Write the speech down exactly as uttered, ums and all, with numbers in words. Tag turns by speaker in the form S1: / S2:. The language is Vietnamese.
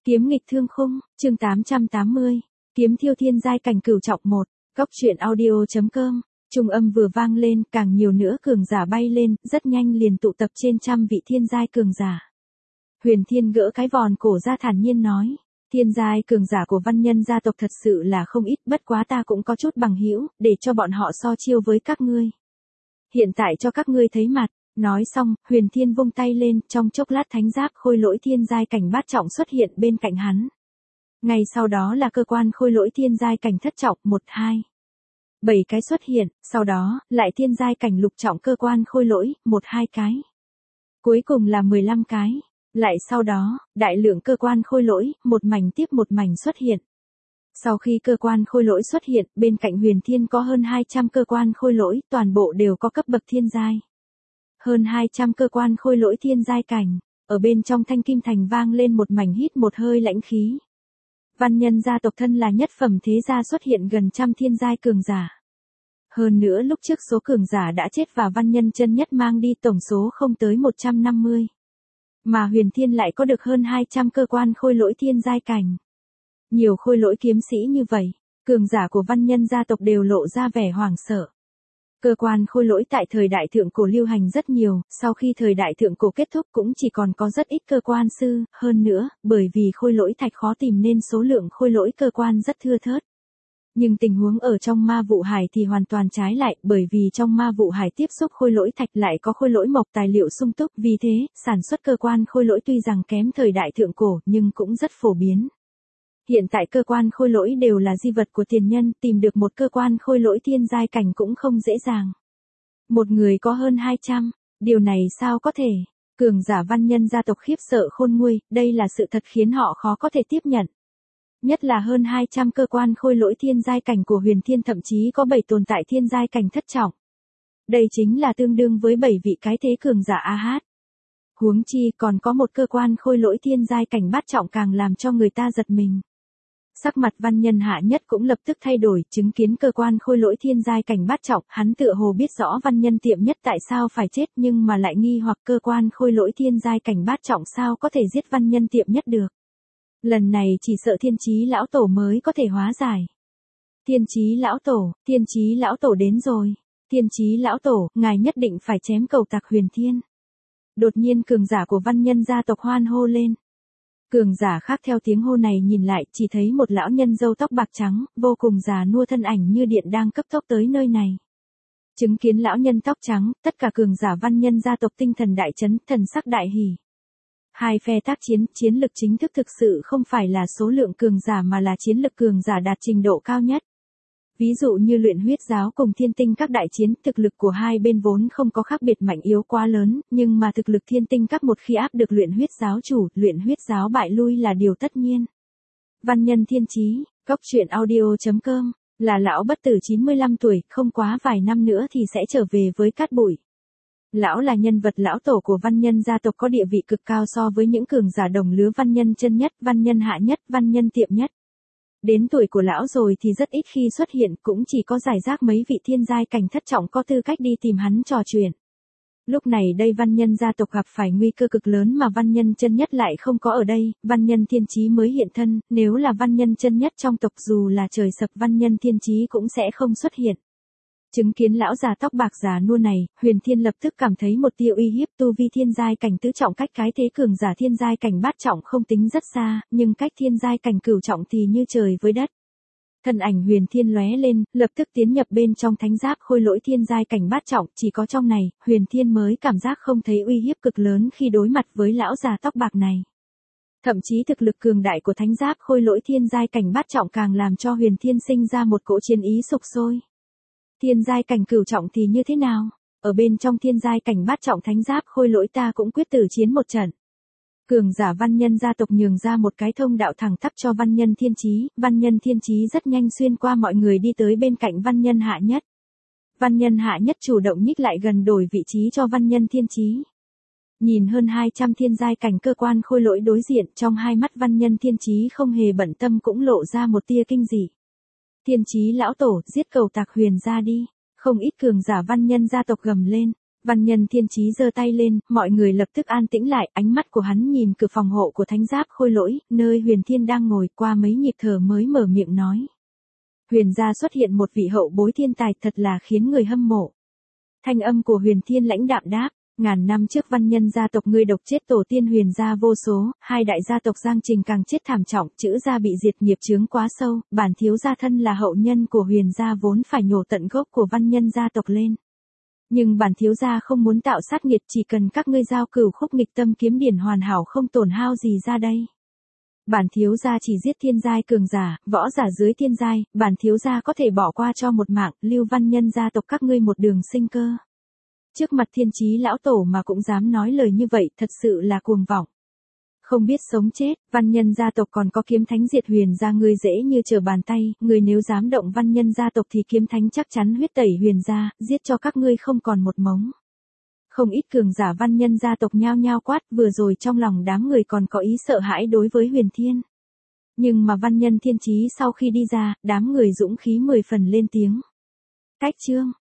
S1: Kiếm nghịch thương khung, chương tám trăm tám mươi, kiếm thiêu thiên giai cảnh cửu trọng một, góc truyện audio.com, trung âm vừa vang lên, càng nhiều nữa cường giả bay lên, rất nhanh liền tụ tập trên trăm vị thiên giai cường giả. Huyền Thiên gỡ cái vòn cổ ra thản nhiên nói, thiên giai cường giả của văn nhân gia tộc thật sự là không ít, bất quá ta cũng có chút bằng hữu, để cho bọn họ so chiêu với các ngươi. Hiện tại cho các ngươi thấy mặt. Nói xong, Huyền Thiên vung tay lên, trong chốc lát thánh giáp khôi lỗi thiên giai cảnh bát trọng xuất hiện bên cạnh hắn. Ngay sau đó là cơ quan khôi lỗi thiên giai cảnh thất trọng, một, hai. Bảy cái xuất hiện, sau đó, lại thiên giai cảnh lục trọng cơ quan khôi lỗi, một, hai cái. Cuối cùng là mười lăm cái. Lại sau đó, đại lượng cơ quan khôi lỗi, một mảnh tiếp một mảnh xuất hiện. Sau khi cơ quan khôi lỗi xuất hiện, bên cạnh Huyền Thiên có hơn hai trăm cơ quan khôi lỗi, toàn bộ đều có cấp bậc thiên giai. Hơn hai trăm cơ quan khôi lỗi thiên giai cảnh, ở bên trong Thanh Kim Thành vang lên một mảnh hít một hơi lãnh khí. Văn nhân gia tộc thân là nhất phẩm thế gia xuất hiện gần trăm thiên giai cường giả. Hơn nữa lúc trước số cường giả đã chết và văn nhân chân nhất mang đi tổng số không tới một trăm năm mươi. Mà Huyền Thiên lại có được hơn hai trăm cơ quan khôi lỗi thiên giai cảnh. Nhiều khôi lỗi kiếm sĩ như vậy, cường giả của văn nhân gia tộc đều lộ ra vẻ hoảng sợ. Cơ quan khôi lỗi tại thời đại thượng cổ lưu hành rất nhiều, sau khi thời đại thượng cổ kết thúc cũng chỉ còn có rất ít cơ quan sư, hơn nữa, bởi vì khôi lỗi thạch khó tìm nên số lượng khôi lỗi cơ quan rất thưa thớt. Nhưng tình huống ở trong ma vụ hải thì hoàn toàn trái lại, bởi vì trong ma vụ hải tiếp xúc khôi lỗi thạch lại có khôi lỗi mộc tài liệu sung túc, vì thế, sản xuất cơ quan khôi lỗi tuy rằng kém thời đại thượng cổ nhưng cũng rất phổ biến. Hiện tại cơ quan khôi lỗi đều là di vật của tiền nhân, tìm được một cơ quan khôi lỗi thiên giai cảnh cũng không dễ dàng. Một người có hơn hai trăm, điều này sao có thể? Cường giả văn nhân gia tộc khiếp sợ khôn nguôi, đây là sự thật khiến họ khó có thể tiếp nhận. Nhất là hơn hai trăm cơ quan khôi lỗi thiên giai cảnh của Huyền Thiên, thậm chí có bảy tồn tại thiên giai cảnh thất trọng. Đây chính là tương đương với bảy vị cái thế cường giả a hát. Huống chi còn có một cơ quan khôi lỗi thiên giai cảnh bát trọng càng làm cho người ta giật mình. Sắc mặt văn nhân Hạ Nhất cũng lập tức thay đổi, chứng kiến cơ quan khôi lỗi thiên giai cảnh bát trọng, hắn tựa hồ biết rõ văn nhân Tiệm Nhất tại sao phải chết nhưng mà lại nghi hoặc cơ quan khôi lỗi thiên giai cảnh bát trọng sao có thể giết văn nhân Tiệm Nhất được. Lần này chỉ sợ Thiên Chí lão tổ mới có thể hóa giải. Thiên Chí lão tổ, Thiên Chí lão tổ đến rồi. Thiên Chí lão tổ, ngài nhất định phải chém cầu tặc Huyền Thiên. Đột nhiên cường giả của văn nhân gia tộc hoan hô lên. Cường giả khác theo tiếng hô này nhìn lại, chỉ thấy một lão nhân râu tóc bạc trắng, vô cùng già nua thân ảnh như điện đang cấp tốc tới nơi này. Chứng kiến lão nhân tóc trắng, tất cả cường giả văn nhân gia tộc tinh thần đại chấn, thần sắc đại hỉ. Hai phe tác chiến, chiến lực chính thức thực sự không phải là số lượng cường giả mà là chiến lực cường giả đạt trình độ cao nhất. Ví dụ như luyện huyết giáo cùng thiên tinh các đại chiến, thực lực của hai bên vốn không có khác biệt mạnh yếu quá lớn, nhưng mà thực lực thiên tinh các một khi áp được luyện huyết giáo chủ, luyện huyết giáo bại lui là điều tất nhiên. Văn nhân Thiên Chí, góc truyện audio.com, là lão bất tử chín mươi lăm tuổi, không quá vài năm nữa thì sẽ trở về với cát bụi. Lão là nhân vật lão tổ của văn nhân gia tộc có địa vị cực cao so với những cường giả đồng lứa văn nhân chân nhất, văn nhân Hạ Nhất, văn nhân Tiệm Nhất. Đến tuổi của lão rồi thì rất ít khi xuất hiện, cũng chỉ có giải rác mấy vị thiên giai cảnh thất trọng có tư cách đi tìm hắn trò chuyện. Lúc này đây văn nhân gia tộc gặp phải nguy cơ cực lớn mà văn nhân chân nhất lại không có ở đây, văn nhân Thiên Chí mới hiện thân, nếu là văn nhân chân nhất trong tộc dù là trời sập văn nhân Thiên Chí cũng sẽ không xuất hiện. Chứng kiến lão già tóc bạc già nua này, Huyền Thiên lập tức cảm thấy một tia uy hiếp, tu vi thiên giai cảnh tứ trọng cách cái thế cường giả thiên giai cảnh bát trọng không tính rất xa, nhưng cách thiên giai cảnh cửu trọng thì như trời với đất. Thân ảnh Huyền Thiên lóe lên, lập tức tiến nhập bên trong thánh giáp khôi lỗi thiên giai cảnh bát trọng, chỉ có trong này, Huyền Thiên mới cảm giác không thấy uy hiếp cực lớn khi đối mặt với lão già tóc bạc này. Thậm chí thực lực cường đại của thánh giáp khôi lỗi thiên giai cảnh bát trọng càng làm cho Huyền Thiên sinh ra một cỗ chiến ý sục sôi. Thiên giai cảnh cửu trọng thì như thế nào? Ở bên trong thiên giai cảnh bát trọng thánh giáp khôi lỗi ta cũng quyết tử chiến một trận. Cường giả văn nhân gia tộc nhường ra một cái thông đạo thẳng tắp cho văn nhân Thiên Chí, văn nhân Thiên Chí rất nhanh xuyên qua mọi người đi tới bên cạnh văn nhân Hạ Nhất. Văn nhân Hạ Nhất chủ động nhích lại gần đổi vị trí cho văn nhân Thiên Chí. Nhìn hơn hai trăm thiên giai cảnh cơ quan khôi lỗi đối diện, trong hai mắt văn nhân Thiên Chí không hề bận tâm cũng lộ ra một tia kinh dị. Thiên Chí lão tổ, giết cầu tặc Huyền ra đi. Không ít cường giả văn nhân gia tộc gầm lên. Văn Nhân Thiên Chí giơ tay lên, mọi người lập tức an tĩnh lại, ánh mắt của hắn nhìn cửa phòng hộ của Thánh Giáp Khôi Lỗi, nơi Huyền Thiên đang ngồi, qua mấy nhịp thở mới mở miệng nói. Huyền gia xuất hiện một vị hậu bối thiên tài, thật là khiến người hâm mộ. Thanh âm của Huyền Thiên lãnh đạm đáp, ngàn năm trước Văn Nhân gia tộc ngươi độc chết tổ tiên Huyền gia vô số, hai đại gia tộc Giang Trình càng chết thảm trọng, chữ gia bị diệt nghiệp chướng quá sâu, bản thiếu gia thân là hậu nhân của Huyền gia vốn phải nhổ tận gốc của Văn Nhân gia tộc lên. Nhưng bản thiếu gia không muốn tạo sát nghiệt, chỉ cần các ngươi giao cửu khúc nghịch tâm kiếm điển hoàn hảo không tổn hao gì ra đây. Bản thiếu gia chỉ giết thiên giai cường giả, võ giả dưới thiên giai, bản thiếu gia có thể bỏ qua cho một mạng, lưu Văn Nhân gia tộc các ngươi một đường sinh cơ. Trước mặt Thiên Chí lão tổ mà cũng dám nói lời như vậy, thật sự là cuồng vọng. Không biết sống chết, Văn Nhân gia tộc còn có kiếm thánh diệt Huyền gia ngươi dễ như trở bàn tay, ngươi nếu dám động Văn Nhân gia tộc thì kiếm thánh chắc chắn huyết tẩy Huyền gia, giết cho các ngươi không còn một mống. Không ít cường giả Văn Nhân gia tộc nhao nhao quát, vừa rồi trong lòng đám người còn có ý sợ hãi đối với Huyền Thiên. Nhưng mà Văn Nhân Thiên Chí sau khi đi ra, đám người dũng khí mười phần lên tiếng. Cách chương